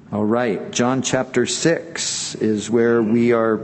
All right, John chapter 6 is where we are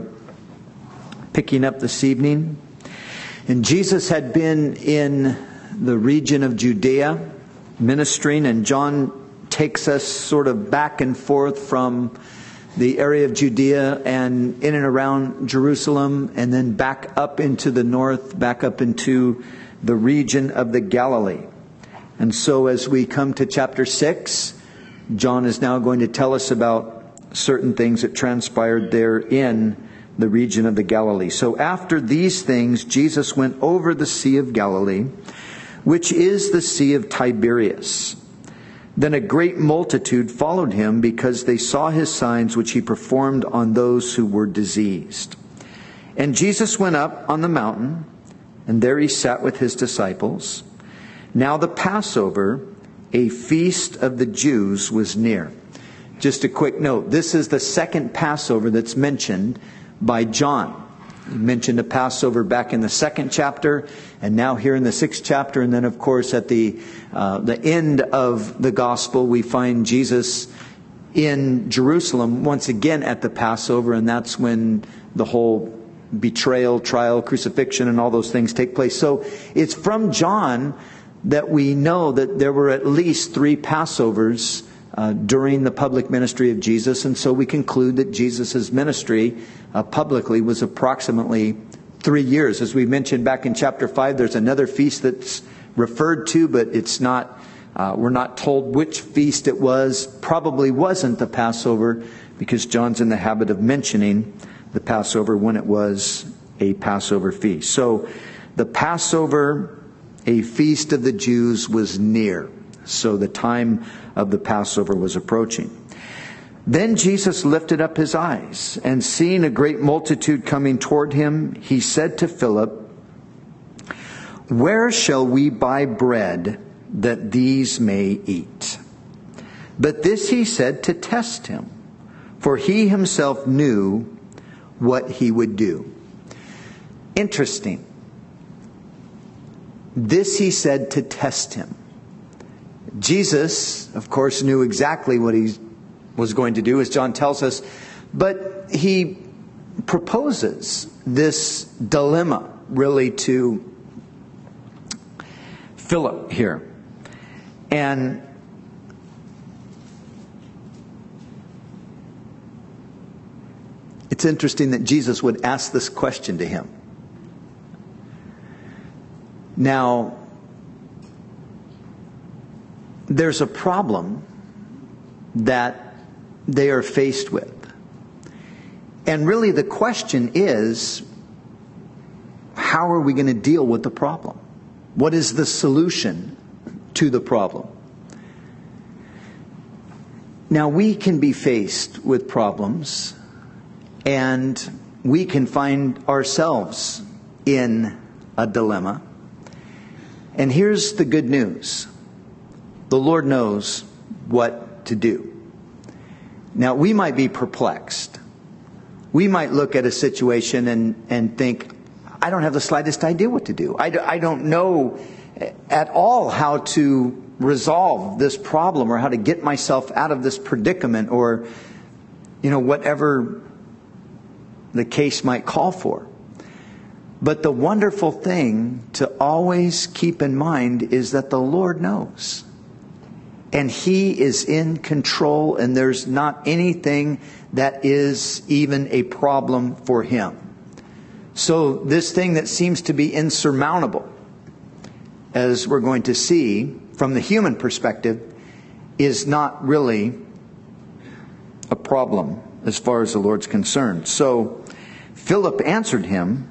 picking up this evening. And Jesus had been in the region of Judea ministering, and John takes us sort of back and forth from the area of Judea and in and around Jerusalem, and then back up into the north, back up into the region of the Galilee. And so as we come to chapter 6, John is now going to tell us about certain things that transpired there in the region of the Galilee. So after these things, Jesus went over the Sea of Galilee, which is the Sea of Tiberias. Then a great multitude followed him because they saw his signs which he performed on those who were diseased. And Jesus went up on the mountain, and there he sat with his disciples. Now the Passover, a feast of the Jews, was near. Just a quick note. This is the second Passover that's mentioned by John. He mentioned a Passover back in the 2nd chapter, and now here in the 6th chapter. And then, of course, at the end of the Gospel, we find Jesus in Jerusalem once again at the Passover, and that's when the whole betrayal, trial, crucifixion, and all those things take place. So it's from John that we know that there were at least 3 Passovers during the public ministry of Jesus. And so we conclude that Jesus' ministry publicly was approximately 3 years. As we mentioned back in chapter 5, there's another feast that's referred to, but it's not, we're not told which feast it was. Probably wasn't the Passover, because John's in the habit of mentioning the Passover when it was a Passover feast. So the Passover, a feast of the Jews, was near. So the time of the Passover was approaching. Then Jesus lifted up his eyes, and seeing a great multitude coming toward him, he said to Philip, "Where shall we buy bread that these may eat?" But this he said to test him, for he himself knew what he would do. Interesting. This he said to test him. Jesus, of course, knew exactly what he was going to do, as John tells us, but he proposes this dilemma really to Philip here. And it's interesting that Jesus would ask this question to him. Now, there's a problem that they are faced with. And really the question is, how are we going to deal with the problem? What is the solution to the problem? Now, we can be faced with problems, and we can find ourselves in a dilemma. And here's the good news. The Lord knows what to do. Now, we might be perplexed. We might look at a situation and think, I don't have the slightest idea what to do. I don't know at all how to resolve this problem, or how to get myself out of this predicament, or, whatever the case might call for. But the wonderful thing to always keep in mind is that the Lord knows. And He is in control, and there's not anything that is even a problem for Him. So this thing that seems to be insurmountable, as we're going to see from the human perspective, is not really a problem as far as the Lord's concerned. So Philip answered him,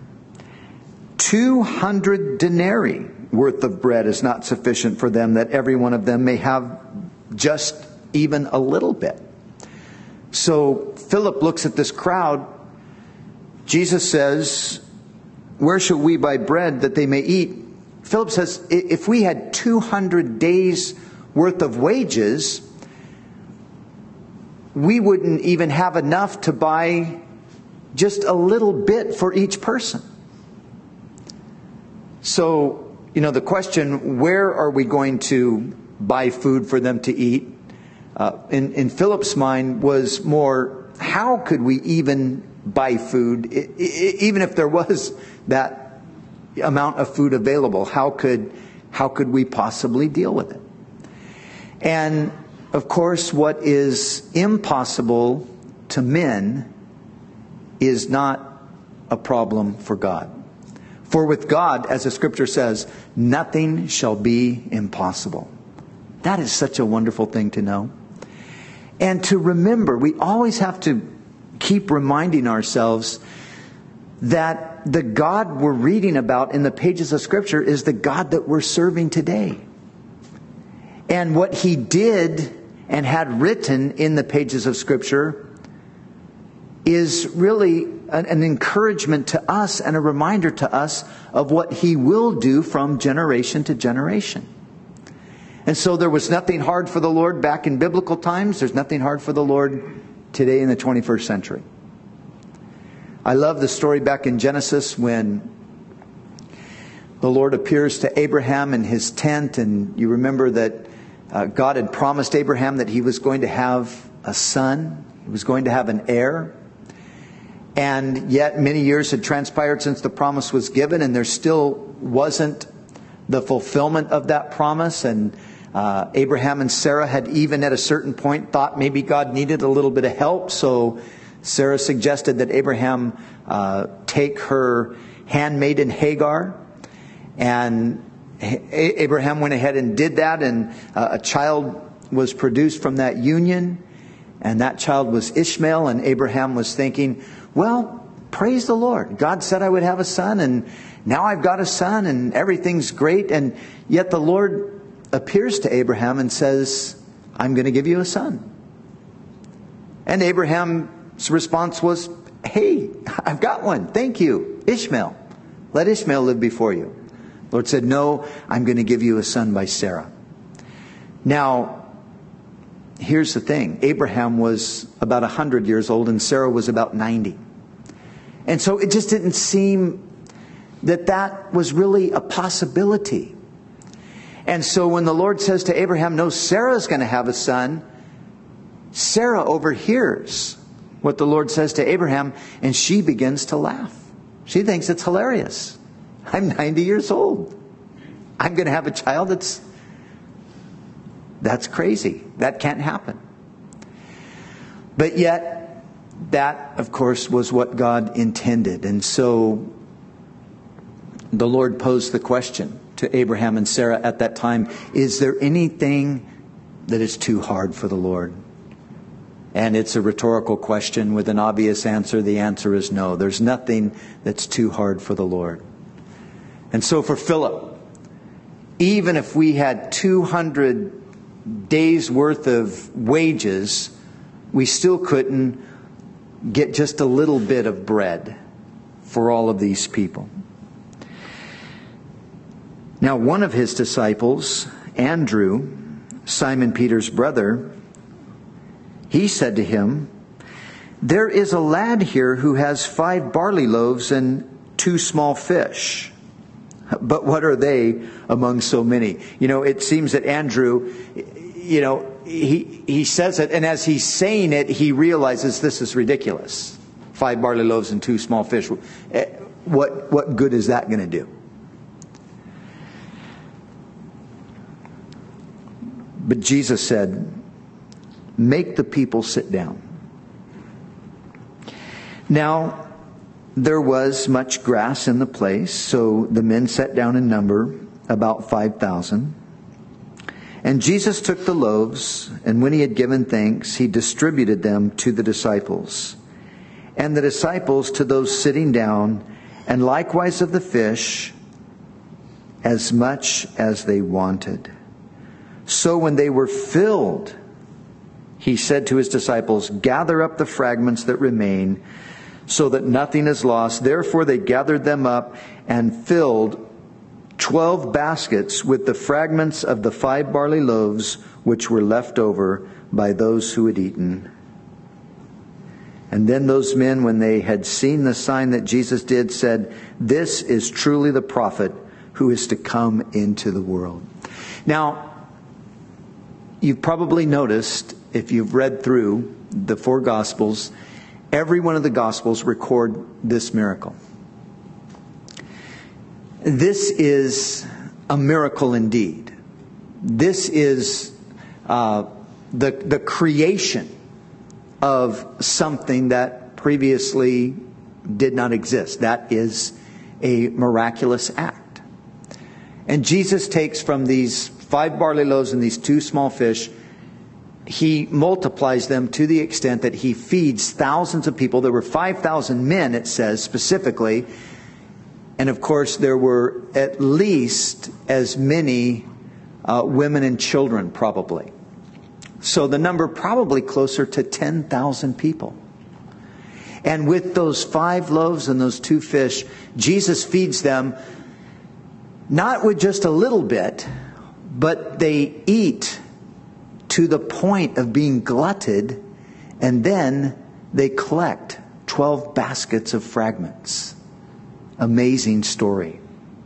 200 denarii worth of bread is not sufficient for them, that every one of them may have just even a little bit. So Philip looks at this crowd. Jesus says, where shall we buy bread that they may eat? Philip says, if we had 200 days worth of wages, we wouldn't even have enough to buy just a little bit for each person. So, the question, where are we going to buy food for them to eat? in Philip's mind was more, how could we even buy food, even if there was that amount of food available? How could we possibly deal with it? And of course, what is impossible to men is not a problem for God. For with God, as the scripture says, nothing shall be impossible. That is such a wonderful thing to know. And to remember, we always have to keep reminding ourselves that the God we're reading about in the pages of scripture is the God that we're serving today. And what He did and had written in the pages of scripture is really an encouragement to us and a reminder to us of what He will do from generation to generation. And so there was nothing hard for the Lord back in biblical times. There's nothing hard for the Lord today in the 21st century. I love the story back in Genesis when the Lord appears to Abraham in his tent. And you remember that God had promised Abraham that he was going to have a son. He was going to have an heir. And yet many years had transpired since the promise was given, and there still wasn't the fulfillment of that promise. And Abraham and Sarah had even at a certain point thought maybe God needed a little bit of help. So Sarah suggested that Abraham take her handmaiden Hagar. And Abraham went ahead and did that, and a child was produced from that union. And that child was Ishmael, and Abraham was thinking, well, praise the Lord. God said I would have a son, and now I've got a son, and everything's great. And yet the Lord appears to Abraham and says, I'm going to give you a son. And Abraham's response was, hey, I've got one. Thank you. Ishmael. Let Ishmael live before you. The Lord said, no, I'm going to give you a son by Sarah. Now, here's the thing. Abraham was about 100 years old and Sarah was about 90. And so it just didn't seem that was really a possibility. And so when the Lord says to Abraham, no, Sarah's going to have a son, Sarah overhears what the Lord says to Abraham, and she begins to laugh. She thinks it's hilarious. I'm 90 years old. I'm going to have a child that's crazy. That can't happen. But yet, that, of course, was what God intended. And so the Lord posed the question to Abraham and Sarah at that time, is there anything that is too hard for the Lord? And it's a rhetorical question with an obvious answer. The answer is no. There's nothing that's too hard for the Lord. And so for Philip, even if we had 200 days worth of wages, we still couldn't get just a little bit of bread for all of these people. Now, one of his disciples, Andrew, Simon Peter's brother, he said to him, there is a lad here who has 5 barley loaves and 2 small fish. But what are they among so many? It seems that Andrew, he says it, and as he's saying it, he realizes this is ridiculous. 5 barley loaves and 2 small fish. What good is that going to do? But Jesus said, make the people sit down. Now, there was much grass in the place, so the men sat down in number, about 5,000. And Jesus took the loaves, and when he had given thanks, he distributed them to the disciples, and the disciples to those sitting down, and likewise of the fish, as much as they wanted. So when they were filled, he said to his disciples, gather up the fragments that remain, so that nothing is lost. Therefore they gathered them up and filled 12 baskets with the fragments of the 5 barley loaves which were left over by those who had eaten. And then those men, when they had seen the sign that Jesus did, said, this is truly the prophet who is to come into the world. Now, you've probably noticed if you've read through the 4 Gospels, every one of the Gospels record this miracle. This is a miracle indeed. This is the creation of something that previously did not exist. That is a miraculous act. And Jesus takes from these 5 barley loaves and these 2 small fish, He multiplies them to the extent that He feeds thousands of people. There were 5,000 men, it says specifically. And of course, there were at least as many women and children, probably. So the number probably closer to 10,000 people. And with those 5 loaves and those 2 fish, Jesus feeds them not with just a little bit, but they eat to the point of being glutted, and then they collect 12 baskets of fragments. Amazing story.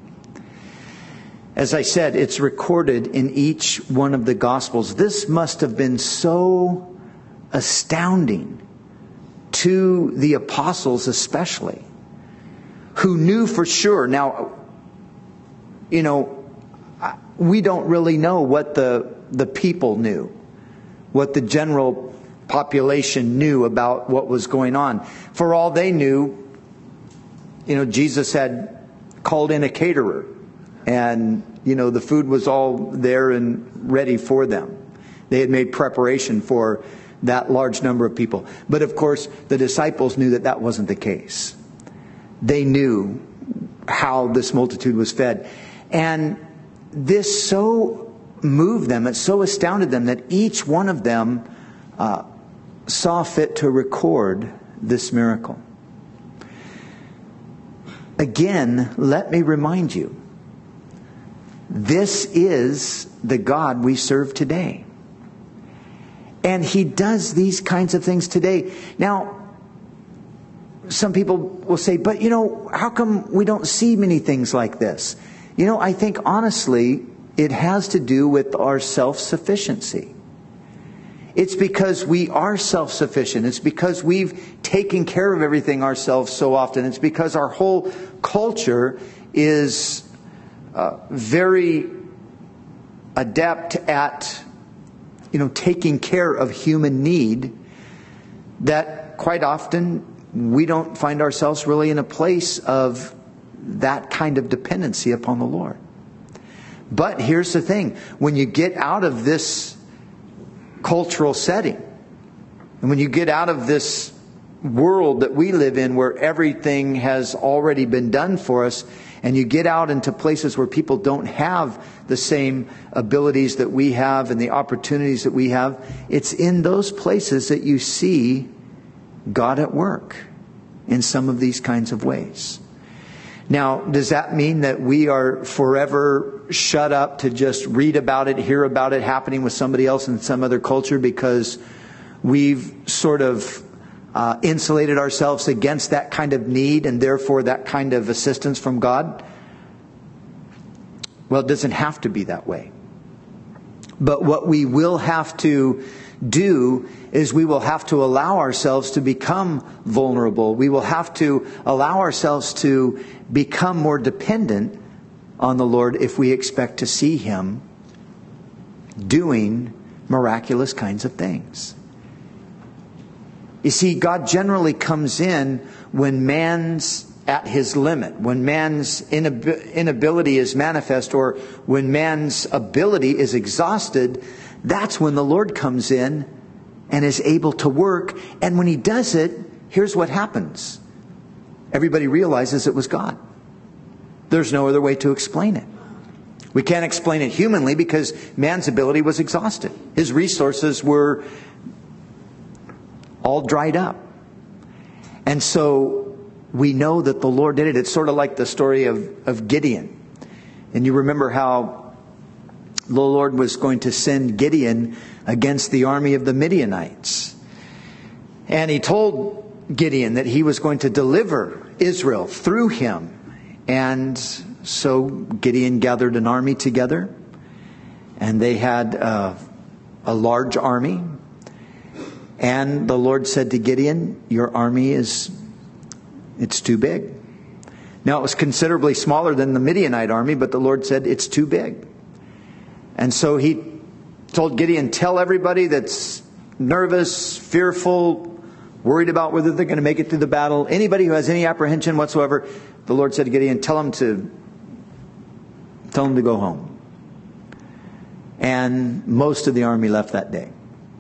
As I said, it's recorded in each one of the Gospels. This must have been so astounding to the apostles especially, who knew for sure. Now, we don't really know what the people knew, what the general population knew about what was going on. For all they knew, Jesus had called in a caterer, and the food was all there and ready for them. They had made preparation for that large number of people. But of course, the disciples knew that that wasn't the case. They knew how this multitude was fed. And this so moved them, it so astounded them, that each one of them saw fit to record this miracle. Again, let me remind you, this is the God we serve today. And He does these kinds of things today. Now, some people will say, but how come we don't see many things like this? I think honestly, it has to do with our self-sufficiency. It's because we are self-sufficient. It's because we've taken care of everything ourselves so often. It's because our whole culture is very adept at, taking care of human need, that quite often we don't find ourselves really in a place of that kind of dependency upon the Lord. But here's the thing. When you get out of this cultural setting, and when you get out of this world that we live in where everything has already been done for us, and you get out into places where people don't have the same abilities that we have and the opportunities that we have, it's in those places that you see God at work in some of these kinds of ways. Now, does that mean that we are forever shut up to just read about it, hear about it happening with somebody else in some other culture because we've sort of insulated ourselves against that kind of need and therefore that kind of assistance from God? Well, it doesn't have to be that way. But what we will have to do is we will have to allow ourselves to become vulnerable. We will have to allow ourselves to become more dependent on the Lord if we expect to see Him doing miraculous kinds of things. You see, God generally comes in when man's at his limit, when man's inability is manifest, or when man's ability is exhausted. That's when the Lord comes in and is able to work. And when He does it, here's what happens. Everybody realizes it was God. There's no other way to explain it. We can't explain it humanly because man's ability was exhausted. His resources were all dried up. And so we know that the Lord did it. It's sort of like the story of Gideon. And you remember how the Lord was going to send Gideon against the army of the Midianites. And He told Gideon that He was going to deliver Israel through him. And so Gideon gathered an army together. And they had a large army. And the Lord said to Gideon, your army it's too big. Now it was considerably smaller than the Midianite army, but the Lord said it's too big. And so he told Gideon, tell everybody that's nervous, fearful, worried about whether they're going to make it through the battle, anybody who has any apprehension whatsoever, the Lord said to Gideon, tell them to go home. And most of the army left that day.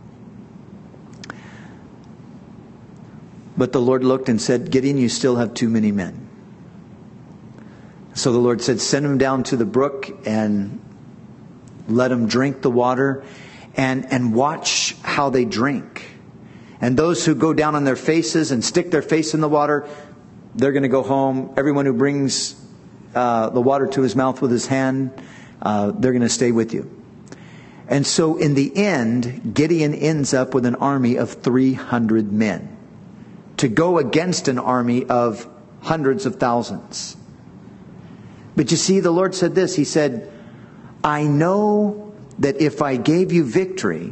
But the Lord looked and said, Gideon, you still have too many men. So the Lord said, send them down to the brook and let them drink the water and watch how they drink. And those who go down on their faces and stick their face in the water, they're going to go home. Everyone who brings the water to his mouth with his hand, they're going to stay with you. And so in the end, Gideon ends up with an army of 300 men to go against an army of hundreds of thousands. But you see, the Lord said this. He said, I know that if I gave you victory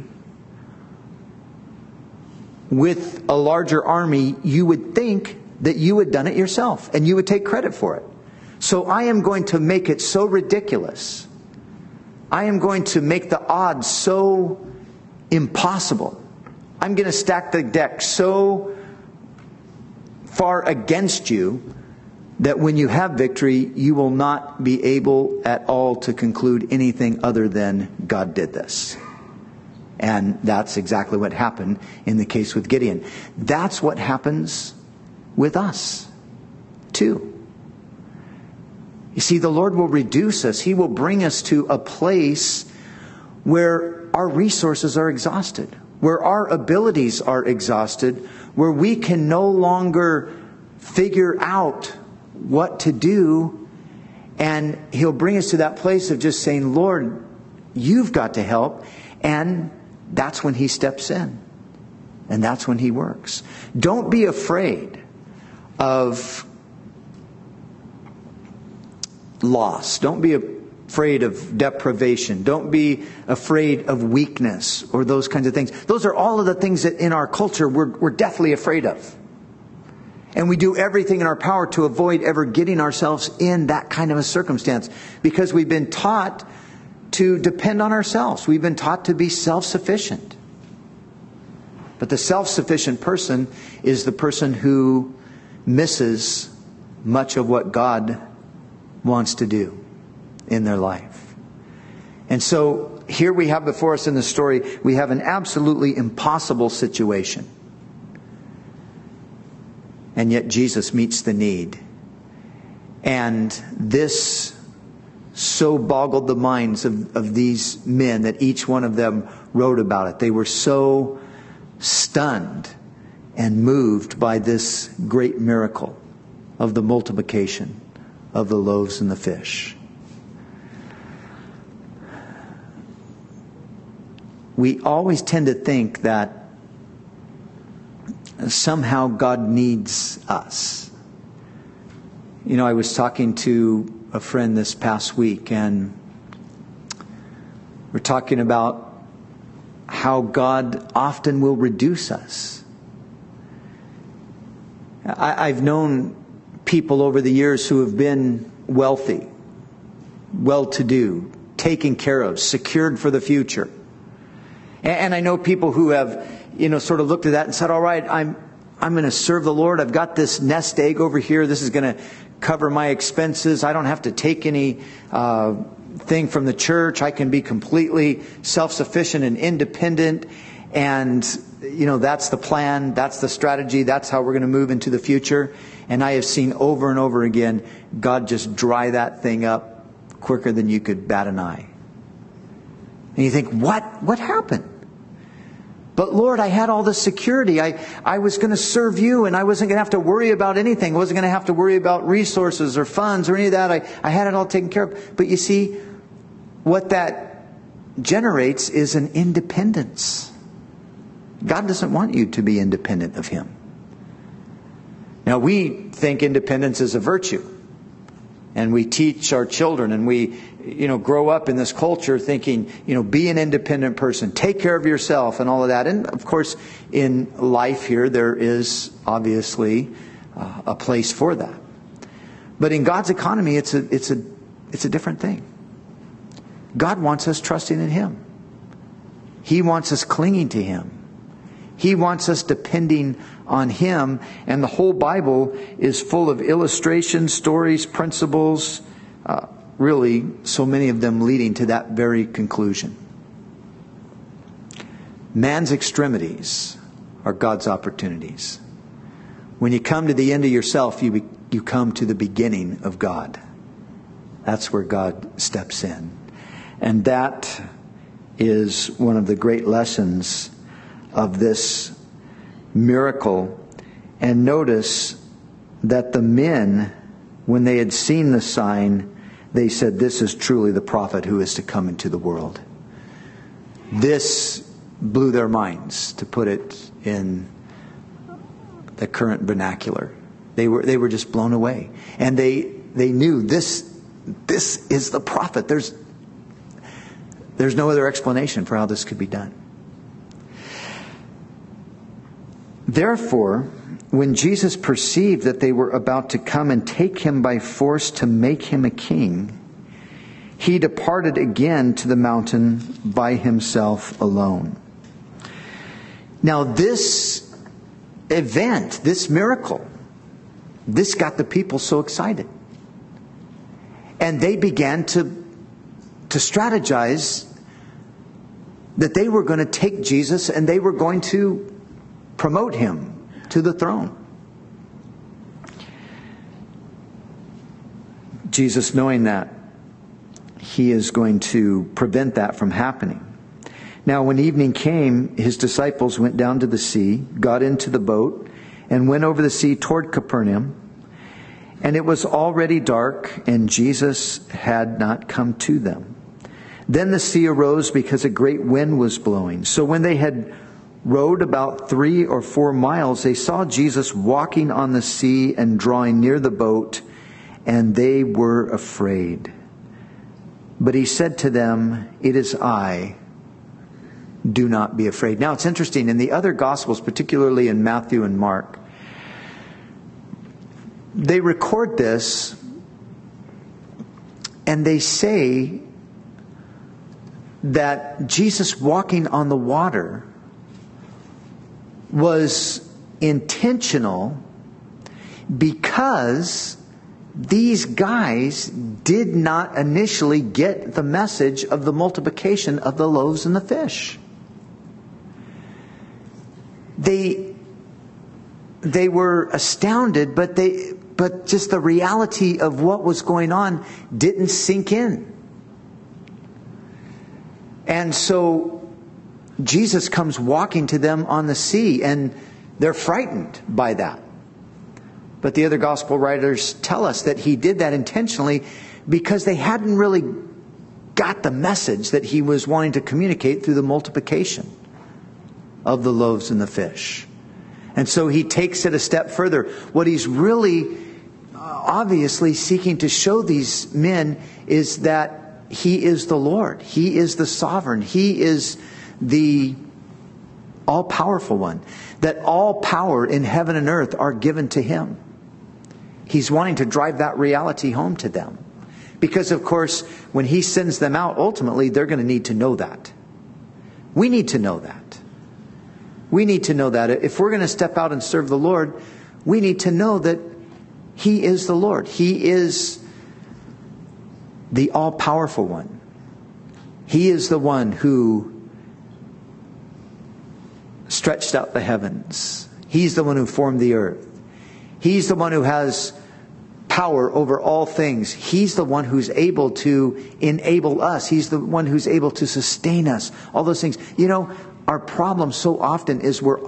with a larger army, you would think that you had done it yourself and you would take credit for it. So I am going to make it so ridiculous. I am going to make the odds so impossible. I'm going to stack the deck so far against you that when you have victory, you will not be able at all to conclude anything other than God did this. And that's exactly what happened in the case with Gideon. That's what happens with us, too. You see, the Lord will reduce us. He will bring us to a place where our resources are exhausted, where our abilities are exhausted, where we can no longer figure out what to do. And He'll bring us to that place of just saying, Lord, you've got to help. And that's when He steps in. And that's when He works. Don't be afraid of loss. Don't be afraid of deprivation. Don't be afraid of weakness or those kinds of things. Those are all of the things that in our culture we're deathly afraid of. And we do everything in our power to avoid ever getting ourselves in that kind of a circumstance, because we've been taught to depend on ourselves. We've been taught to be self-sufficient. But the self-sufficient person is the person who misses much of what God wants to do in their life. And so here we have before us in the story, we have an absolutely impossible situation. And yet Jesus meets the need. And this so boggled the minds of these men that each one of them wrote about it. They were so stunned and moved by this great miracle of the multiplication of the loaves and the fish. We always tend to think that somehow God needs us. You know, I was talking to a friend this past week, and we're talking about how God often will reduce us. I've known people over the years who have been wealthy, well-to-do, taken care of, secured for the future. And I know people who have, sort of looked at that and said, all right, I'm going to serve the Lord. I've got this nest egg over here. This is going to cover my expenses. I don't have to take any thing from the church. I can be completely self-sufficient and independent. And, that's the plan. That's the strategy. That's how we're going to move into the future. And I have seen over and over again, God just dry that thing up quicker than you could bat an eye. And you think, what happened? But Lord, I had all this security. I was going to serve you, and I wasn't going to have to worry about anything. I wasn't going to have to worry about resources or funds or any of that. I had it all taken care of. But you see, what that generates is an independence. God doesn't want you to be independent of Him. Now, we think independence is a virtue. And we teach our children, and we, grow up in this culture thinking, be an independent person, take care of yourself and all of that. And of course, in life here, there is obviously a place for that. But in God's economy, it's a different thing. God wants us trusting in Him. He wants us clinging to Him. He wants us depending on Him. And the whole Bible is full of illustrations, stories, principles, really so many of them leading to that very conclusion. Man's extremities are God's opportunities. When you come to the end of yourself, you come to the beginning of God. That's where God steps in. And that is one of the great lessons of this miracle. And notice that the men, when they had seen the sign, they said, "This is truly the prophet who is to come into the world." This blew their minds, to put it in the current vernacular. They were just blown away. And they knew this is the prophet. There's no other explanation for how this could be done. Therefore, when Jesus perceived that they were about to come and take him by force to make him a king, he departed again to the mountain by himself alone. Now this event, this miracle, this got the people so excited. And they began to strategize that they were going to take Jesus and they were going to promote him to the throne. Jesus, knowing that, he is going to prevent that from happening. Now, when evening came, his disciples went down to the sea, got into the boat, and went over the sea toward Capernaum. And it was already dark, and Jesus had not come to them. Then the sea arose because a great wind was blowing. So when they had rowed about 3 or 4 miles, they saw Jesus walking on the sea and drawing near the boat, and they were afraid. But he said to them, "It is I. Do not be afraid." Now it's interesting, in the other Gospels, particularly in Matthew and Mark, they record this and they say that Jesus walking on the water was intentional because these guys did not initially get the message of the multiplication of the loaves and the fish. They were astounded, but just the reality of what was going on didn't sink in. And so Jesus comes walking to them on the sea, and they're frightened by that. But the other gospel writers tell us that he did that intentionally because they hadn't really got the message that he was wanting to communicate through the multiplication of the loaves and the fish. And so he takes it a step further. What he's really obviously seeking to show these men is that he is the Lord. He is the sovereign. He is the all-powerful one. That all power in heaven and earth are given to him. He's wanting to drive that reality home to them. Because, of course, when he sends them out, ultimately, they're going to need to know that. We need to know that. We need to know that. If we're going to step out and serve the Lord, we need to know that he is the Lord. He is the all-powerful one. He is the one who stretched out the heavens. He's the one who formed the earth. He's the one who has power over all things. He's the one who's able to enable us. He's the one who's able to sustain us. All those things. You know, our problem so often is we're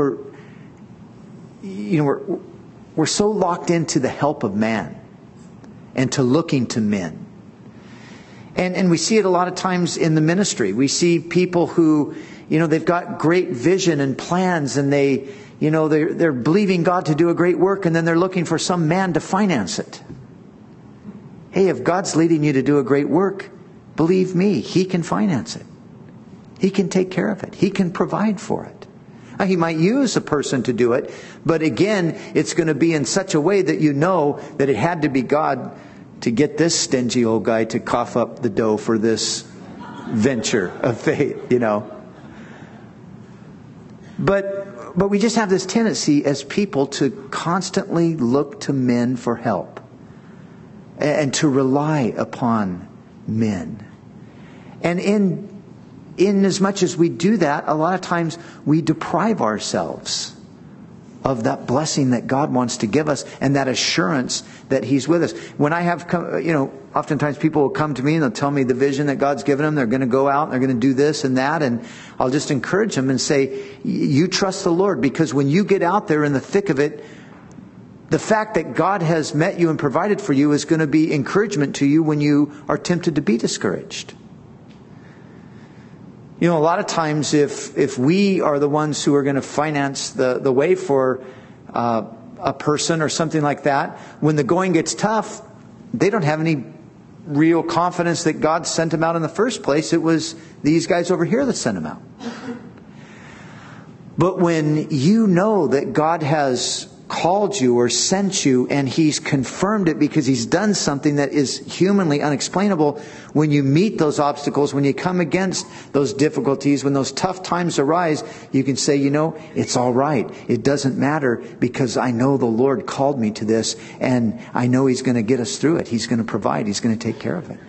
so locked into the help of man and to looking to men. And we see it a lot of times in the ministry. We see people who, they've got great vision and plans, and they're believing God to do a great work, and then they're looking for some man to finance it. Hey, if God's leading you to do a great work, believe me, He can finance it. He can take care of it. He can provide for it. Now, He might use a person to do it, but again, it's going to be in such a way that you know that it had to be God to get this stingy old guy to cough up the dough for this venture of faith, you know. But we just have this tendency as people to constantly look to men for help and to rely upon men. And in as much as we do that, a lot of times we deprive ourselves of that blessing that God wants to give us and that assurance that He's with us. When I have come, oftentimes people will come to me and they'll tell me the vision that God's given them. They're going to go out and they're going to do this and that. And I'll just encourage them and say, you trust the Lord, because when you get out there in the thick of it, the fact that God has met you and provided for you is going to be encouragement to you when you are tempted to be discouraged. A lot of times if we are the ones who are going to finance the way for a person or something like that, when the going gets tough, they don't have any real confidence that God sent them out in the first place. It was these guys over here that sent them out. But when you know that God has called you or sent you and He's confirmed it because He's done something that is humanly unexplainable, when you meet those obstacles, when you come against those difficulties, when those tough times arise, you can say, it's all right. It doesn't matter, because I know the Lord called me to this and I know He's going to get us through it. He's going to provide. He's going to take care of it.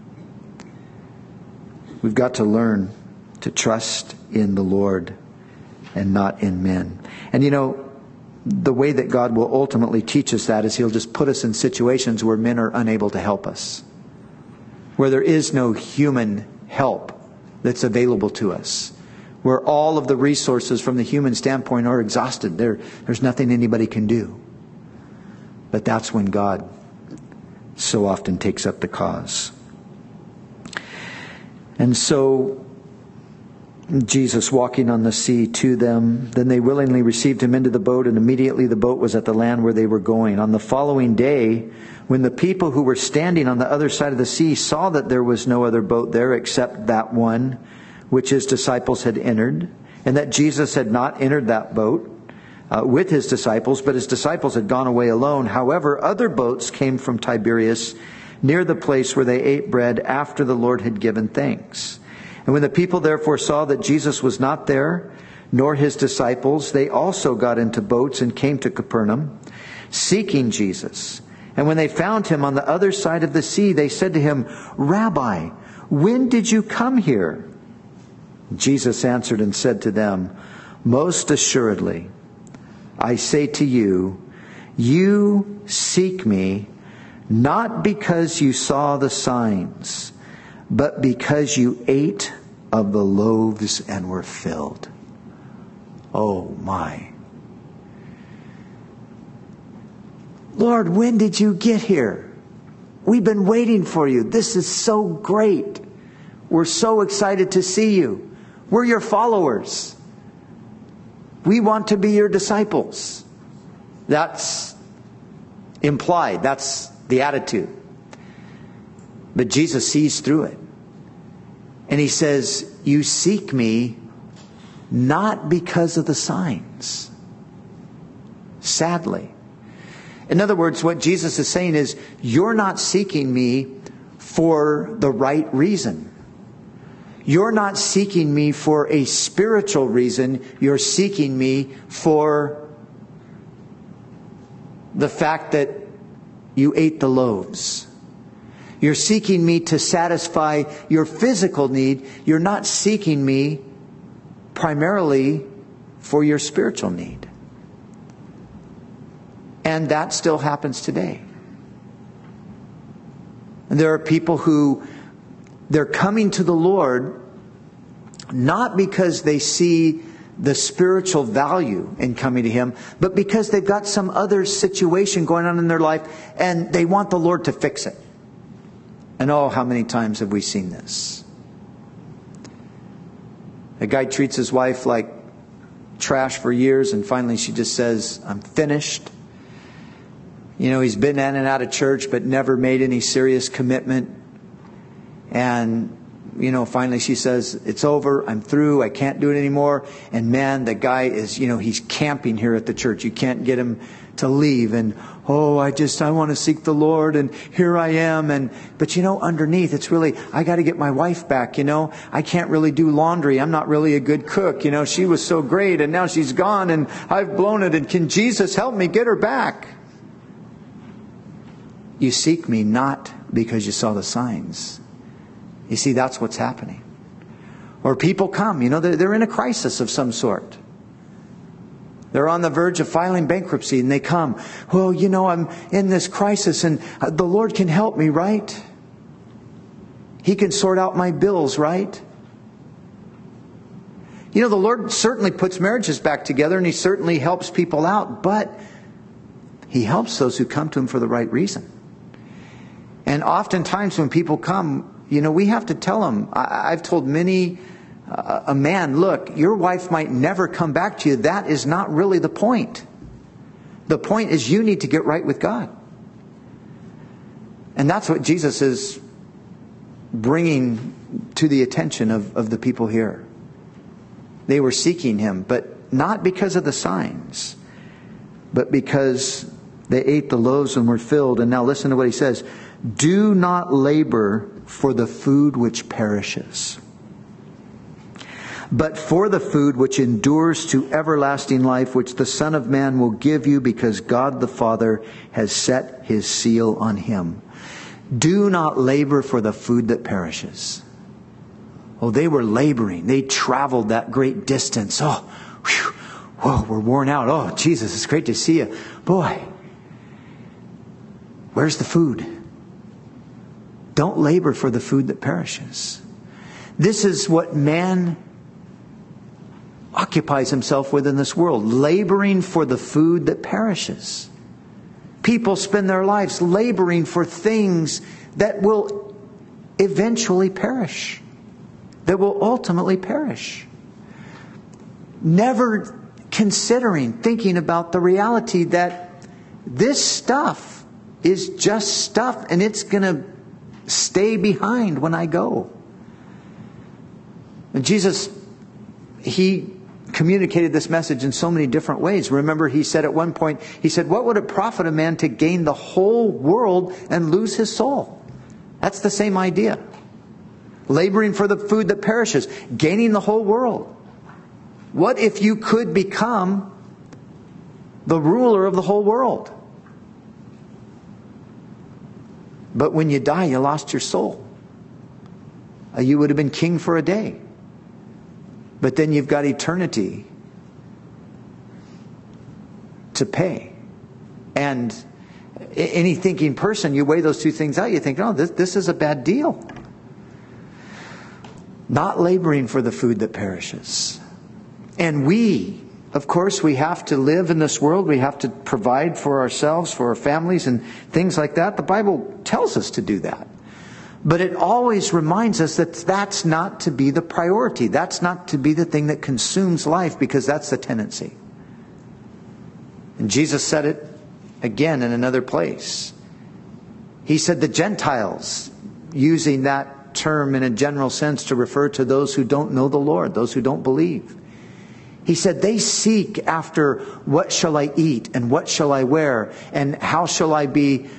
We've got to learn to trust in the Lord and not in men. And the way that God will ultimately teach us that is He'll just put us in situations where men are unable to help us, where there is no human help that's available to us, where all of the resources from the human standpoint are exhausted. There's nothing anybody can do. But that's when God so often takes up the cause. And so Jesus walking on the sea to them. Then they willingly received Him into the boat, and immediately the boat was at the land where they were going. On the following day, when the people who were standing on the other side of the sea saw that there was no other boat there except that one which His disciples had entered, and that Jesus had not entered that boat with His disciples, but His disciples had gone away alone. However, other boats came from Tiberias near the place where they ate bread after the Lord had given thanks. And when the people therefore saw that Jesus was not there, nor His disciples, they also got into boats and came to Capernaum, seeking Jesus. And when they found Him on the other side of the sea, they said to Him, Rabbi, when did you come here? Jesus answered and said to them, Most assuredly, I say to you, you seek me, not because you saw the signs, but because you ate of the loaves and were filled. Oh my. Lord, when did you get here? We've been waiting for you. This is so great. We're so excited to see you. We're your followers. We want to be your disciples. That's implied. That's the attitude. But Jesus sees through it. And He says, you seek me not because of the signs. Sadly. In other words, what Jesus is saying is, you're not seeking me for the right reason. You're not seeking me for a spiritual reason. You're seeking me for the fact that you ate the loaves. You're seeking me to satisfy your physical need. You're not seeking me primarily for your spiritual need. And that still happens today. And there are people who, they're coming to the Lord not because they see the spiritual value in coming to Him, but because they've got some other situation going on in their life and they want the Lord to fix it. And oh, how many times have we seen this? A guy treats his wife like trash for years, and finally she just says, I'm finished. He's been in and out of church, but never made any serious commitment. And, finally she says, it's over. I'm through. I can't do it anymore. And man, the guy is, he's camping here at the church. You can't get him to leave. And, I want to seek the Lord. And here I am. But underneath, it's really, I got to get my wife back. I can't really do laundry. I'm not really a good cook. She was so great and now she's gone and I've blown it. And can Jesus help me get her back? You seek me not because you saw the signs. You see, that's what's happening. Or people come, they're in a crisis of some sort. They're on the verge of filing bankruptcy and they come. Well, I'm in this crisis and the Lord can help me, right? He can sort out my bills, right? The Lord certainly puts marriages back together and He certainly helps people out, but He helps those who come to Him for the right reason. And oftentimes when people come, we have to tell them. I've told many a man, look, your wife might never come back to you. That is not really the point. The point is you need to get right with God. And that's what Jesus is bringing to the attention of the people here. They were seeking Him, but not because of the signs, but because they ate the loaves and were filled. And now listen to what He says. Do not labor for the food which perishes, but for the food which endures to everlasting life, which the Son of Man will give you, because God the Father has set His seal on Him. Do not labor for the food that perishes. They were laboring. They traveled that great distance. We're worn out. Jesus, it's great to see you. Boy, where's the food? Don't labor for the food that perishes. This is what man occupies himself with in this world. Laboring for the food that perishes. People spend their lives laboring for things that will eventually perish. That will ultimately perish. Never thinking about the reality that this stuff is just stuff and it's going to stay behind when I go. And Jesus, He communicated this message in so many different ways. Remember, He said at one point, He said, what would it profit a man to gain the whole world and lose his soul? That's the same idea. Laboring for the food that perishes, gaining the whole world. What if you could become the ruler of the whole world? But when you die, you lost your soul. You would have been king for a day. But then you've got eternity to pay. And any thinking person, you weigh those two things out, you think, this is a bad deal. Not laboring for the food that perishes. And of course, we have to live in this world. We have to provide for ourselves, for our families, and things like that. The Bible tells us to do that. But it always reminds us that that's not to be the priority. That's not to be the thing that consumes life, because that's the tendency. And Jesus said it again in another place. He said the Gentiles, using that term in a general sense to refer to those who don't know the Lord, those who don't believe. He said they seek after what shall I eat and what shall I wear and how shall I be,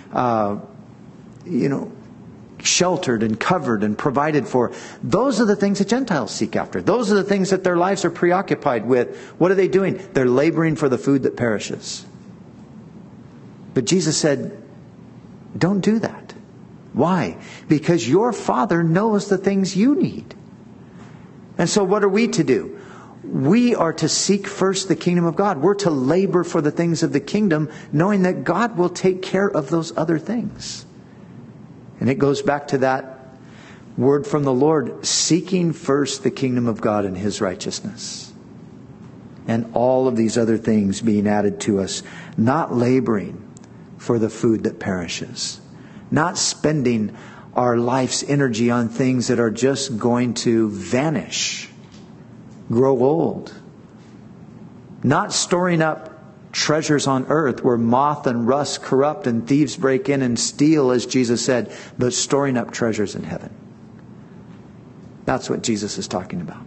sheltered and covered and provided for. Those are the things that Gentiles seek after. Those are the things that their lives are preoccupied with. What are they doing? They're laboring for the food that perishes. But Jesus said, don't do that. Why? Because your Father knows the things you need. And so what are we to do? We are to seek first the kingdom of God. We're to labor for the things of the kingdom, knowing that God will take care of those other things. And it goes back to that word from the Lord, seeking first the kingdom of God and His righteousness. And all of these other things being added to us. Not laboring for the food that perishes. Not spending our life's energy on things that are just going to vanish. Grow old. Not storing up treasures on earth where moth and rust corrupt and thieves break in and steal, as Jesus said, but storing up treasures in heaven. That's what Jesus is talking about.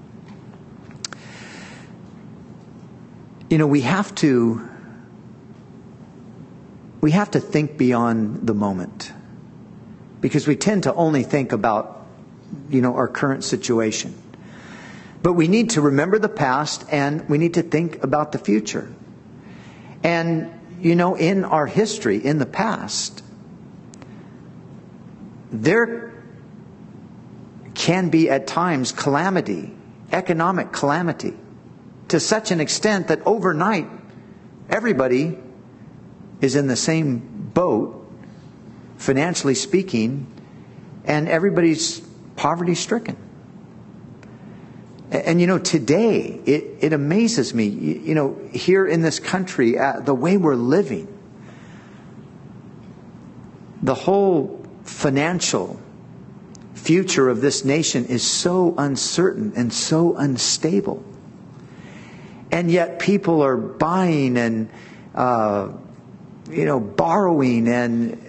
You know, we have to think beyond the moment, because we tend to only think about, our current situation. But we need to remember the past, and we need to think about the future. And, in our history, in the past, there can be at times calamity, economic calamity, to such an extent that overnight everybody is in the same boat, financially speaking, and everybody's poverty-stricken. And today, it amazes me, here in this country, the way we're living. The whole financial future of this nation is so uncertain and so unstable. And yet people are buying and, borrowing and,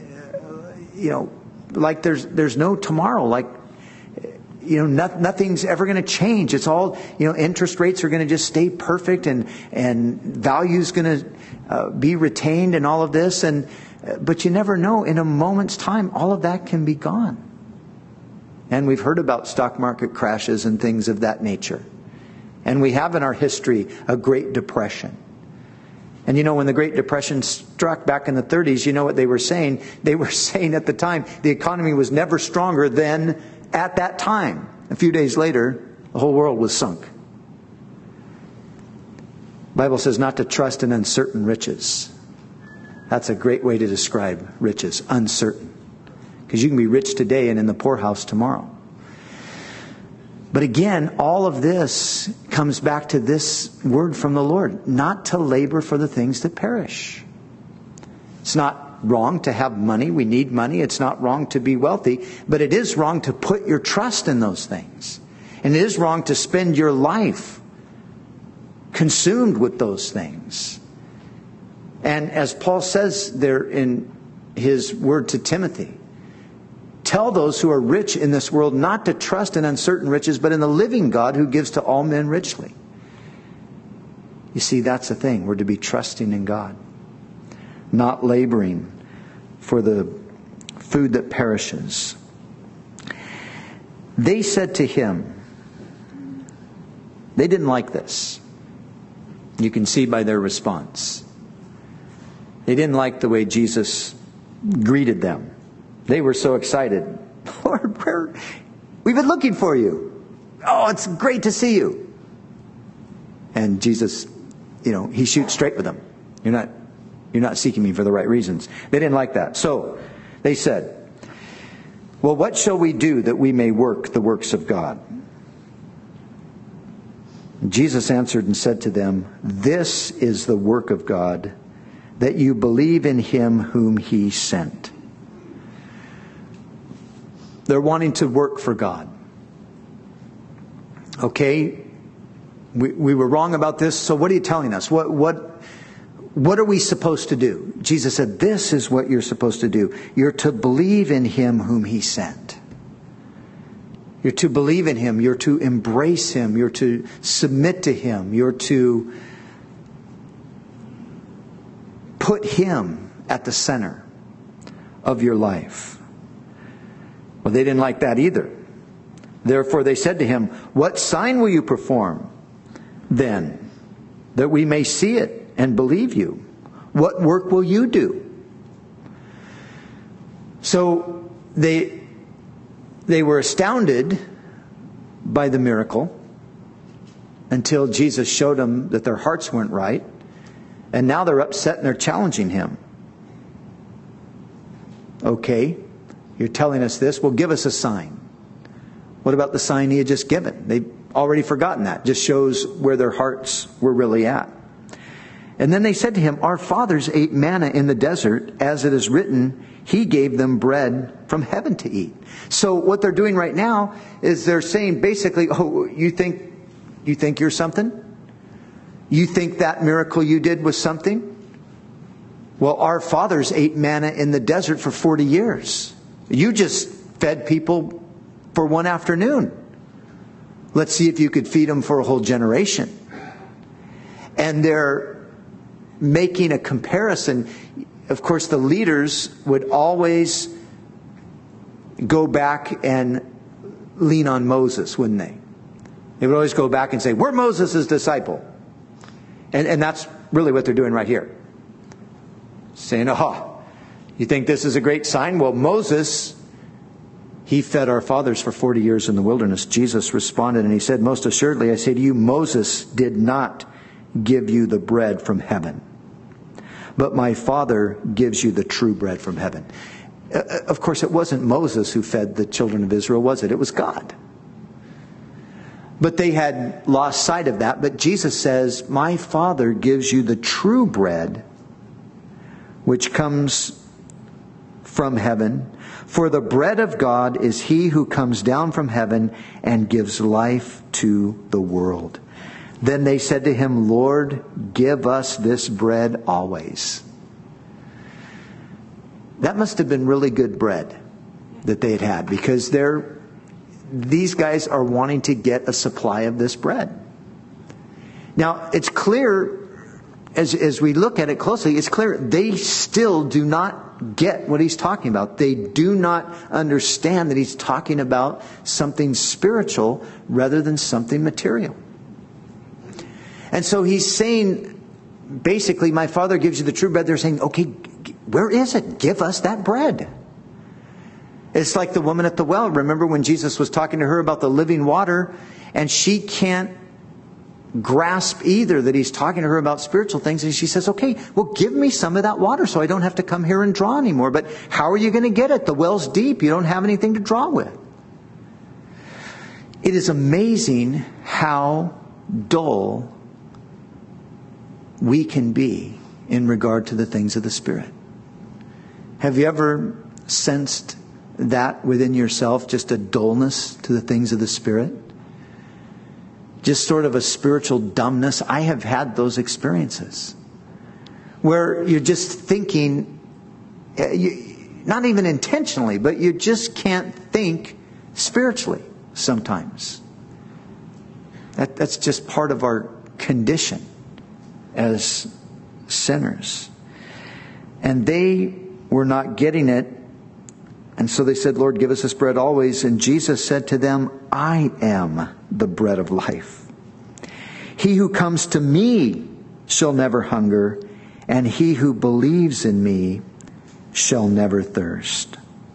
like there's no tomorrow, like, nothing's ever going to change. It's all, interest rates are going to just stay perfect, and value's going to be retained, and all of this. But you never know. In a moment's time, all of that can be gone. And we've heard about stock market crashes and things of that nature. And we have in our history a Great Depression. And when the Great Depression struck back in the 30s, you know what they were saying? They were saying at the time the economy was never stronger than at that time. A few days later, the whole world was sunk. The Bible says not to trust in uncertain riches. That's a great way to describe riches, uncertain. Because you can be rich today and in the poorhouse tomorrow. But again, all of this comes back to this word from the Lord, not to labor for the things that perish. It's not wrong to have money. We need money. It's not wrong to be wealthy. But it is wrong to put your trust in those things. And it is wrong to spend your life consumed with those things. And as Paul says there in his word to Timothy, tell those who are rich in this world not to trust in uncertain riches, but in the living God who gives to all men richly. You see, that's the thing. We're to be trusting in God, not laboring for the food that perishes. They said to him, they didn't like this. You can see by their response. They didn't like the way Jesus greeted them. They were so excited. Lord, we've been looking for you. Oh, it's great to see you. And Jesus, he shoots straight with them. You're not seeking me for the right reasons. They didn't like that. So they said, well, what shall we do that we may work the works of God? And Jesus answered and said to them, this is the work of God, that you believe in him whom he sent. They're wanting to work for God. Okay, we were wrong about this, so what are you telling us? What are we supposed to do? Jesus said, this is what you're supposed to do. You're to believe in him whom he sent. You're to believe in him. You're to embrace him. You're to submit to him. You're to put him at the center of your life. Well, they didn't like that either. Therefore they said to him, what sign will you perform then, that we may see it and believe you? What work will you do? So they were astounded by the miracle until Jesus showed them that their hearts weren't right. And now they're upset and they're challenging him. Okay, you're telling us this. Well, give us a sign. What about the sign he had just given? They've already forgotten that. Just shows where their hearts were really at. And then they said to him, our fathers ate manna in the desert, as it is written, he gave them bread from heaven to eat. So what they're doing right now is they're saying basically, oh, you think you're something? You think that miracle you did was something? Well, our fathers ate manna in the desert for 40 years. You just fed people for one afternoon. Let's see if you could feed them for a whole generation. And they're making a comparison. Of course, the leaders would always go back and lean on Moses, wouldn't they? They would always go back and say, we're Moses' disciple. And that's really what they're doing right here. Saying, oh, you think this is a great sign? Well, Moses, he fed our fathers for 40 years in the wilderness. Jesus responded and he said, most assuredly, I say to you, Moses did not give you the bread from heaven, but my Father gives you the true bread from heaven. Of course, it wasn't Moses who fed the children of Israel, was it? It was God. But they had lost sight of that. But Jesus says, my Father gives you the true bread, which comes from heaven. For the bread of God is he who comes down from heaven and gives life to the world. Then they said to him, Lord, give us this bread always. That must have been really good bread that they had, because these guys are wanting to get a supply of this bread. Now, it's clear, as we look at it closely, it's clear they still do not get what he's talking about. They do not understand that he's talking about something spiritual rather than something material. And so he's saying, basically, my Father gives you the true bread. They're saying, okay, where is it? Give us that bread. It's like the woman at the well. Remember when Jesus was talking to her about the living water, and she can't grasp either that he's talking to her about spiritual things. And she says, okay, well, give me some of that water so I don't have to come here and draw anymore. But how are you going to get it? The well's deep. You don't have anything to draw with. It is amazing how dull we can be in regard to the things of the Spirit. Have you ever sensed that within yourself, just a dullness to the things of the Spirit? Just sort of a spiritual dumbness. I have had those experiences where you're just thinking, not even intentionally, but you just can't think spiritually sometimes. That's just part of our condition as sinners. And they were not getting it. And so they said, Lord, give us this bread always. And Jesus said to them, I am the bread of life. He who comes to me shall never hunger, and he who believes in me shall never thirst.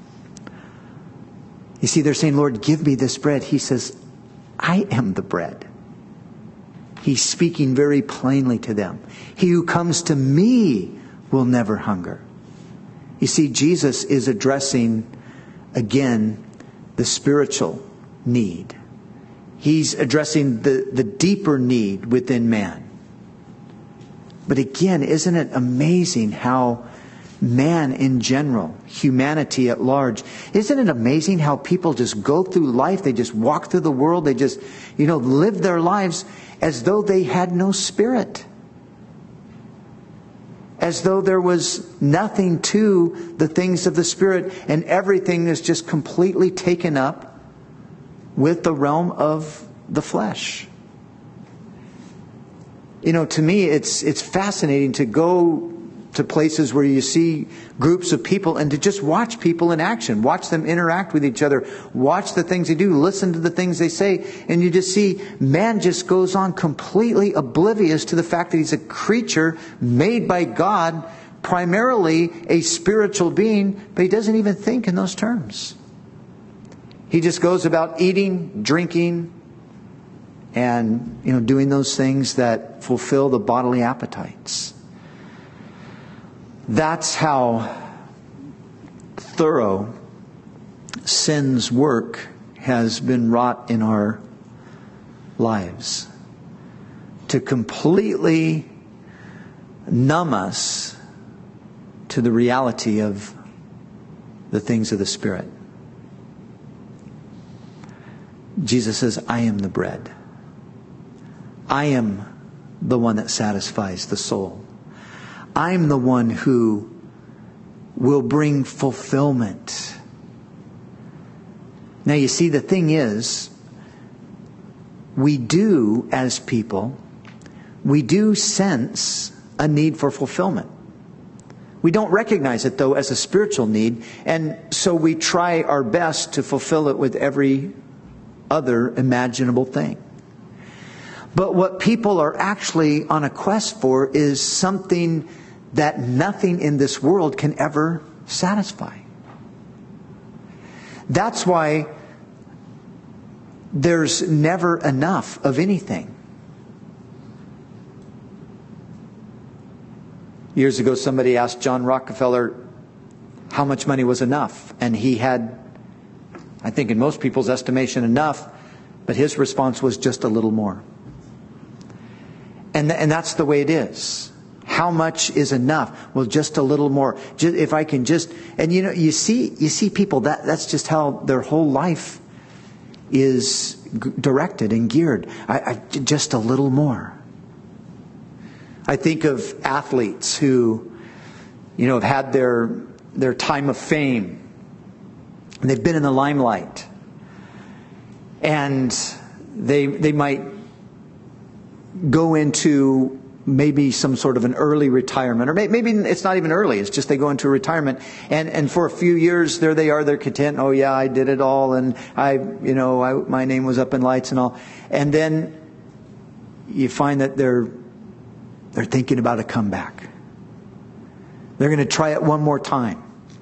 You see, they're saying, Lord, give me this bread. He says, I am the bread. He's speaking very plainly to them. He who comes to me will never hunger. You see, Jesus is addressing, again, the spiritual need. He's addressing the deeper need within man. But again, isn't it amazing how man in general, humanity at large, isn't it amazing how people just go through life, they just walk through the world, they just, live their lives as though they had no spirit. As though there was nothing to the things of the Spirit, and everything is just completely taken up with the realm of the flesh. To me, it's fascinating to go to places where you see groups of people and to just watch people in action. Watch them interact with each other. Watch the things they do. Listen to the things they say. And you just see man just goes on completely oblivious to the fact that he's a creature made by God, primarily a spiritual being, but he doesn't even think in those terms. He just goes about eating, drinking, and doing those things that fulfill the bodily appetites. That's how thorough sin's work has been wrought in our lives. To completely numb us to the reality of the things of the Spirit. Jesus says, I am the bread. I am the one that satisfies the soul. I'm the one who will bring fulfillment. Now you see, the thing is, we do, as people, we do sense a need for fulfillment. We don't recognize it, though, as a spiritual need, and so we try our best to fulfill it with every other imaginable thing. But what people are actually on a quest for is something that nothing in this world can ever satisfy. That's why there's never enough of anything. Years ago, somebody asked John Rockefeller how much money was enough. And he had, I think in most people's estimation, enough. But his response was just a little more. And that's the way it is. How much is enough? Well, just a little more. If I can just... And you see people, that's just how their whole life is directed and geared. Just a little more. I think of athletes who, have had their time of fame. And they've been in the limelight. And they might go into maybe some sort of an early retirement, or maybe it's not even early. It's just they go into retirement, and for a few years there they are. They're content. Oh yeah, I did it all, and my name was up in lights and all. And then you find that they're thinking about a comeback. They're going to try it one more time.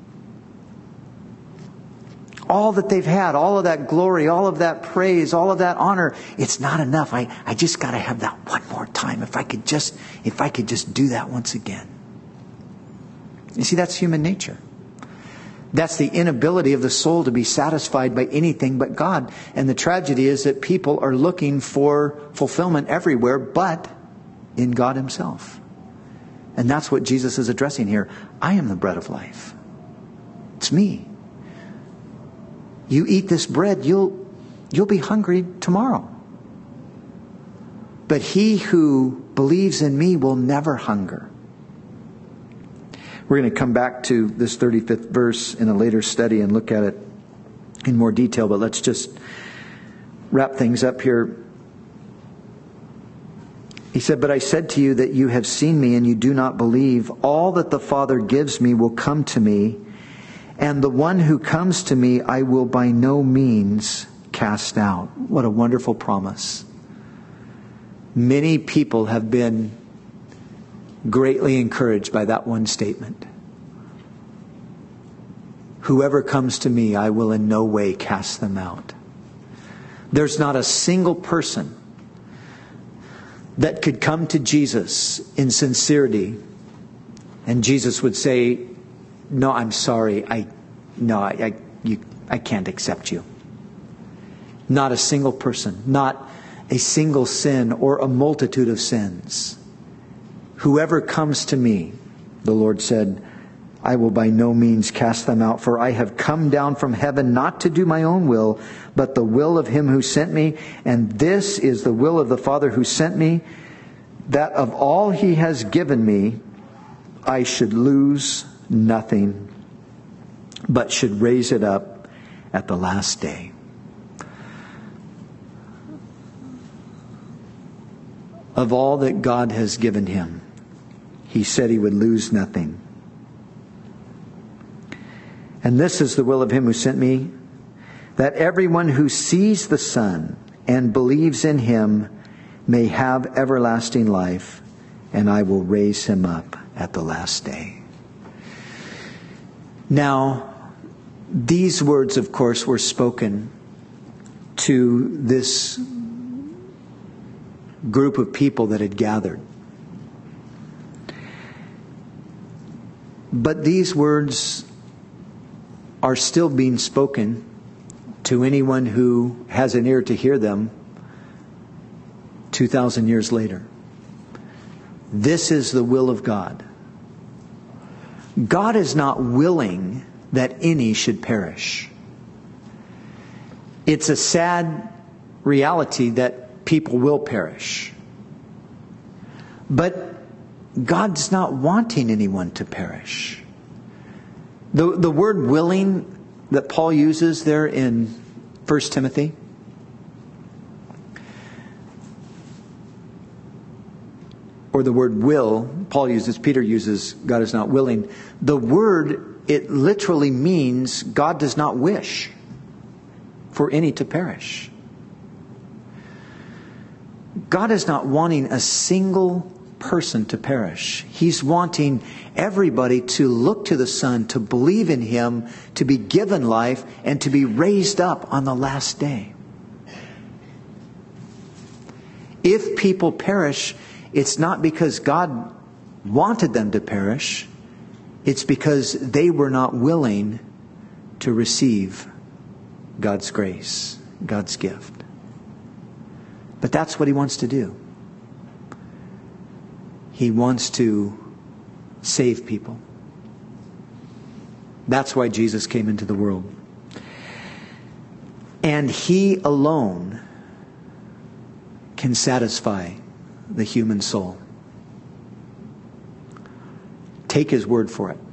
All that they've had, all of that glory, all of that praise, all of that honor, it's not enough. I just got to have that one more time. If I could just do that once again. You see, that's human nature. That's the inability of the soul to be satisfied by anything but God. And the tragedy is that people are looking for fulfillment everywhere but in God Himself. And that's what Jesus is addressing here. I am the bread of life. It's me. You eat this bread, you'll be hungry tomorrow. But he who believes in me will never hunger. We're going to come back to this 35th verse in a later study and look at it in more detail, but let's just wrap things up here. He said, "But I said to you that you have seen me and you do not believe. All that the Father gives me will come to me, and the one who comes to me I will by no means cast out." What a wonderful promise. Many people have been greatly encouraged by that one statement. Whoever comes to me, I will in no way cast them out. There's not a single person that could come to Jesus in sincerity and Jesus would say, "No, I'm sorry. I can't accept you." Not a single person, not a single sin or a multitude of sins. Whoever comes to me, the Lord said, I will by no means cast them out, for I have come down from heaven not to do my own will, but the will of Him who sent me. And this is the will of the Father who sent me, that of all He has given me, I should lose nothing, but should raise it up at the last day. Of all that God has given Him, He said He would lose nothing. And this is the will of Him who sent me, that everyone who sees the Son and believes in Him may have everlasting life, and I will raise him up at the last day. Now, these words, of course, were spoken to this group of people that had gathered. But these words are still being spoken to anyone who has an ear to hear them 2,000 years later. This is the will of God. God is not willing that any should perish. It's a sad reality that people will perish. But God's not wanting anyone to perish. The word willing that Paul uses there in 1 Timothy, or the word will, Peter uses, God is not willing. The word, it literally means God does not wish for any to perish. God is not wanting a single person to perish. He's wanting everybody to look to the Son, to believe in Him, to be given life, and to be raised up on the last day. If people perish, it's not because God wanted them to perish. It's because they were not willing to receive God's grace, God's gift. But that's what He wants to do. He wants to save people. That's why Jesus came into the world. And He alone can satisfy the human soul. Take His word for it.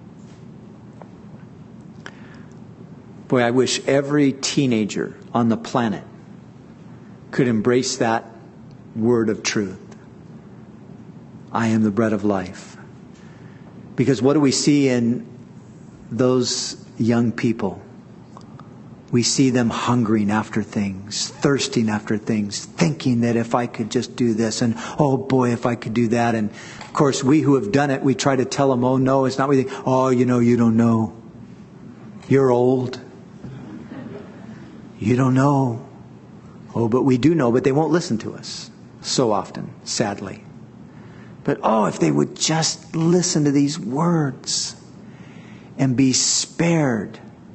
Boy, I wish every teenager on the planet could embrace that word of truth. I am the bread of life. Because what do we see in those young people? We see them hungering after things, thirsting after things, thinking that if I could just do this, and oh boy, if I could do that. And of course, we who have done it, we try to tell them, oh no, it's not what you think. Oh, you don't know. You're old. You don't know. Oh, but we do know, but they won't listen to us so often, sadly. But oh, if they would just listen to these words and be spared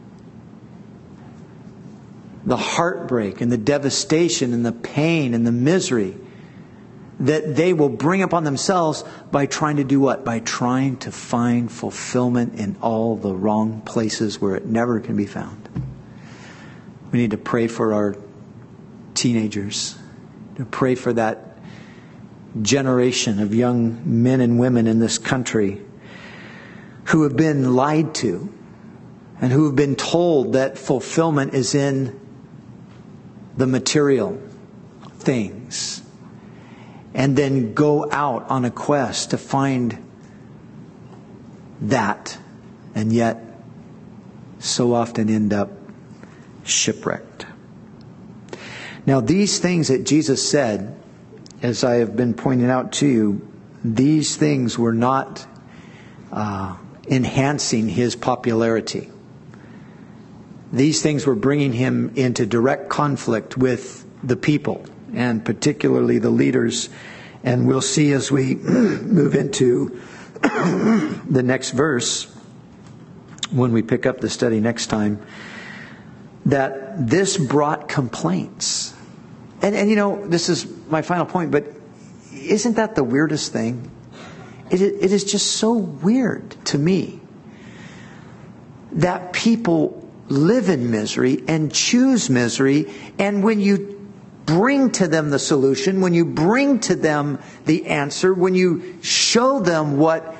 the heartbreak and the devastation and the pain and the misery that they will bring upon themselves by trying to do what? By trying to find fulfillment in all the wrong places where it never can be found. We need to pray for our teenagers, to pray for that generation of young men and women in this country who have been lied to and who have been told that fulfillment is in the material things, and then go out on a quest to find that, and yet so often end up shipwrecked. Now, these things that Jesus said, as I have been pointing out to you, these things were not enhancing His popularity. These things were bringing Him into direct conflict with the people, and particularly the leaders. And we'll see as we move into the next verse, when we pick up the study next time, that this brought complaints. And this is my final point, but isn't that the weirdest thing? It is just so weird to me that people live in misery and choose misery, and when you bring to them the solution, when you bring to them the answer, when you show them what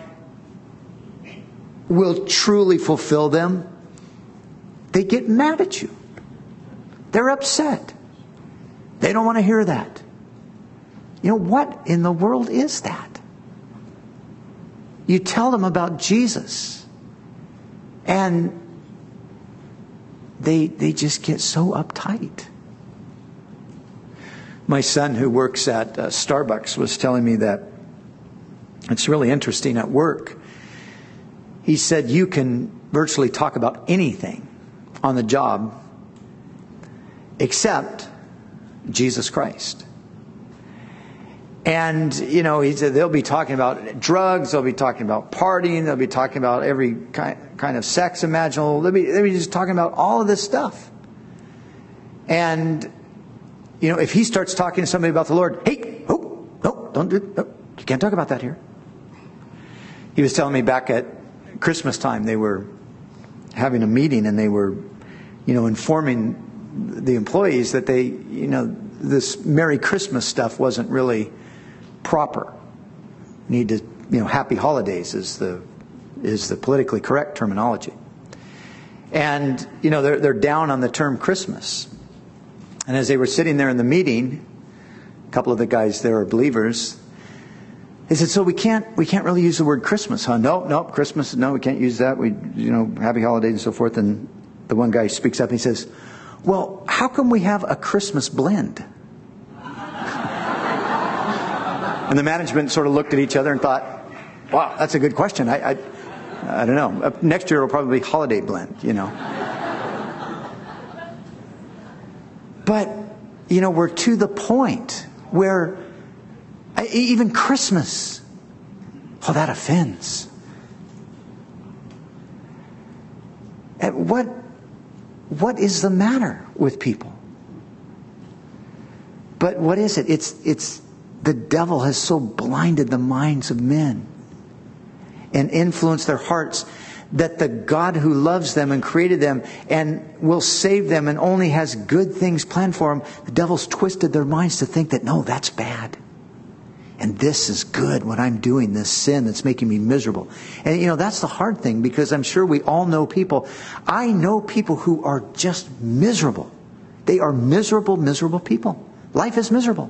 will truly fulfill them, they get mad at you. They're upset. They don't want to hear that. What in the world is that? You tell them about Jesus, and they just get so uptight. My son, who works at Starbucks, was telling me that it's really interesting at work. He said you can virtually talk about anything on the job except Jesus Christ. And, he said they'll be talking about drugs, they'll be talking about partying, they'll be talking about every kind of sex imaginable. They'll be just talking about all of this stuff. And, if he starts talking to somebody about the Lord, hey, don't do it. You can't talk about that here. He was telling me back at Christmas time, they were having a meeting and they were, informing the employees that they, this Merry Christmas stuff wasn't really proper. need to, happy holidays is the politically correct terminology. And, they're down on the term Christmas. And as they were sitting there in the meeting, a couple of the guys there are believers. They said, so we can't really use the word Christmas, huh? No, Christmas, no, we can't use that. Happy holidays and so forth. And the one guy speaks up and he says, well, how come we have a Christmas blend? And the management sort of looked at each other and thought, wow, that's a good question. I don't know. Next year it'll probably be holiday blend, But, we're to the point where even Christmas, that offends. And what is the matter with people? But what is it? It's the devil has so blinded the minds of men and influenced their hearts that the God who loves them and created them and will save them and only has good things planned for them, the devil's twisted their minds to think that, no, that's bad. And this is good, what I'm doing, this sin that's making me miserable. And that's the hard thing, because I'm sure we all know people. I know people who are just miserable. They are miserable, miserable people. Life is miserable.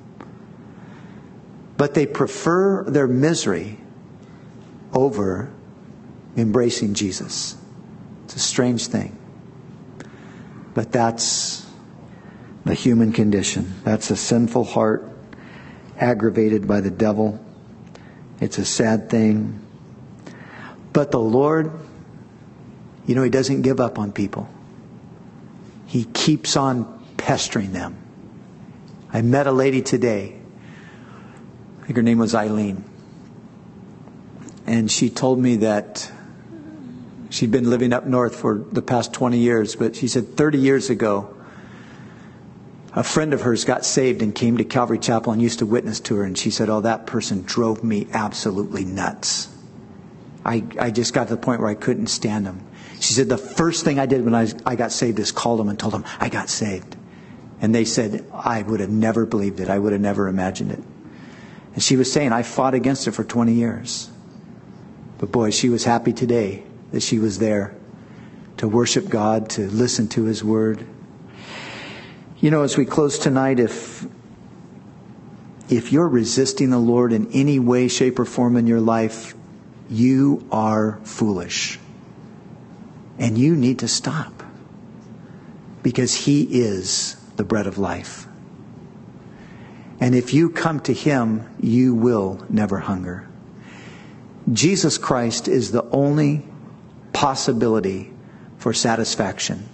But they prefer their misery over embracing Jesus. It's a strange thing. But that's the human condition. That's a sinful heart aggravated by the devil. It's a sad thing. But the Lord, He doesn't give up on people. He keeps on pestering them. I met a lady today. I think her name was Eileen. And she told me that she'd been living up north for the past 20 years. But she said 30 years ago, a friend of hers got saved and came to Calvary Chapel and used to witness to her. And she said, that person drove me absolutely nuts. I just got to the point where I couldn't stand him. She said, the first thing I did when I got saved is called them and told them I got saved. And they said, I would have never believed it. I would have never imagined it. And she was saying, I fought against it for 20 years. But boy, she was happy today that she was there to worship God, to listen to His Word. As we close tonight, if you're resisting the Lord in any way, shape, or form in your life, you are foolish. And you need to stop. Because He is the bread of life. And if you come to Him, you will never hunger. Jesus Christ is the only possibility for satisfaction.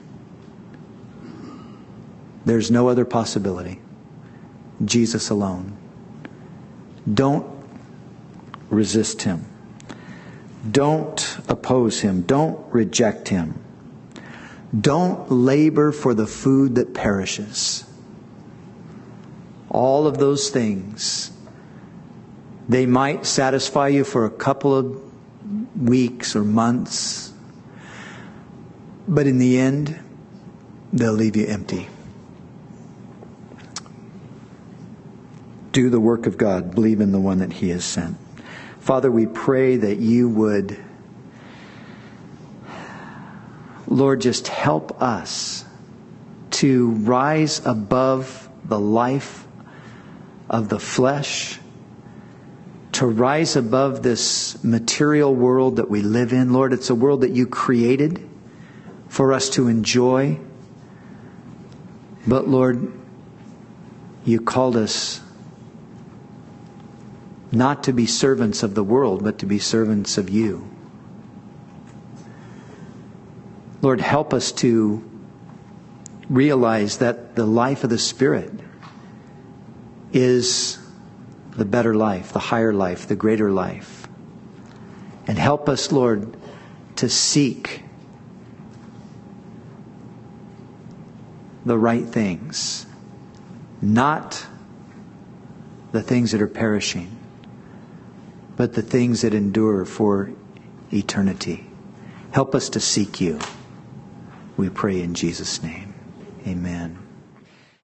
There's no other possibility. Jesus alone. Don't resist Him. Don't oppose Him. Don't reject Him. Don't labor for the food that perishes. All of those things, they might satisfy you for a couple of weeks or months, but in the end, they'll leave you empty. Do the work of God. Believe in the one that He has sent. Father, we pray that You would, Lord, just help us to rise above the life of the flesh, to rise above this material world that we live in. Lord, it's a world that You created for us to enjoy. But Lord, You called us not to be servants of the world, but to be servants of You. Lord, help us to realize that the life of the Spirit is the better life, the higher life, the greater life. And help us, Lord, to seek the right things, not the things that are perishing, but the things that endure for eternity. Help us to seek You. We pray in Jesus' name. Amen.